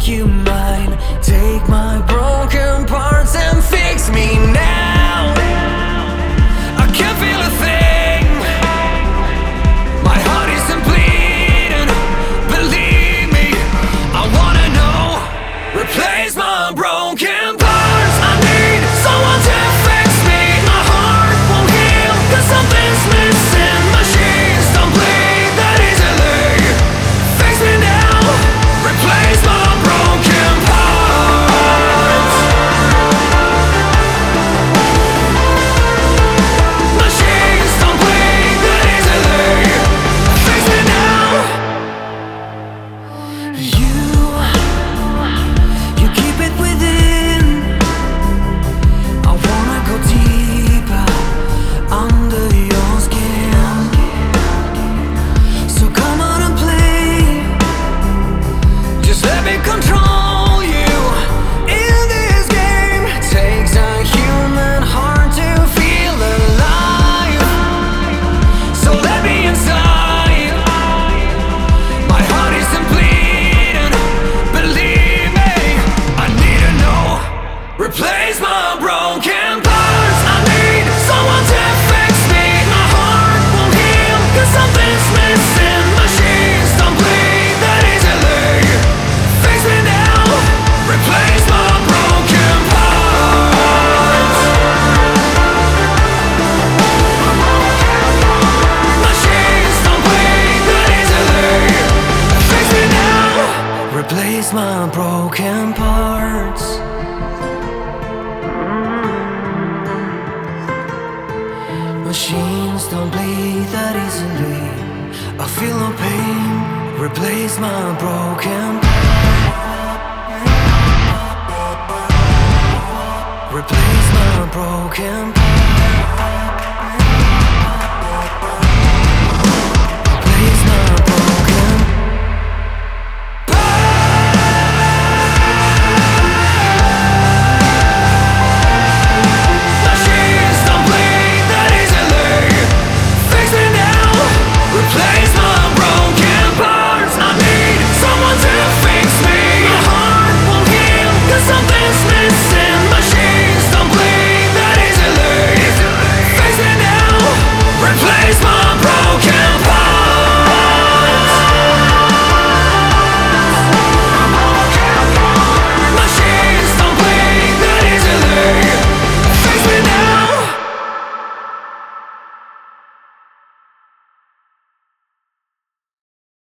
you mine. Take my broken parts and fix me now. I can't feel a thing. My heart isn't bleeding. Believe me, I wanna know. Replace my broken parts. I need someone to fix me. My heart won't heal, 'cause something's missing. Machines don't bleed that easily. Fix me now. Replace my broken parts. Machines don't bleed that easily. Fix me now. You keep it within. I wanna go deeper under your skin. So come on and play. Just let me control you in this game. It takes a human heart to feel alive. So let me inside. My heart isn't bleeding. Believe me, I need to know. Replace my broken parts. I need someone to fix me. My heart won't heal, 'cause something's missing. Machines don't bleed that easily. Fix me now. Replace my broken parts. Machines don't bleed that easily. Fix me now. Replace my broken parts. Machines don't bleed that easily. I feel no pain. Replace my broken parts. Replace my broken parts.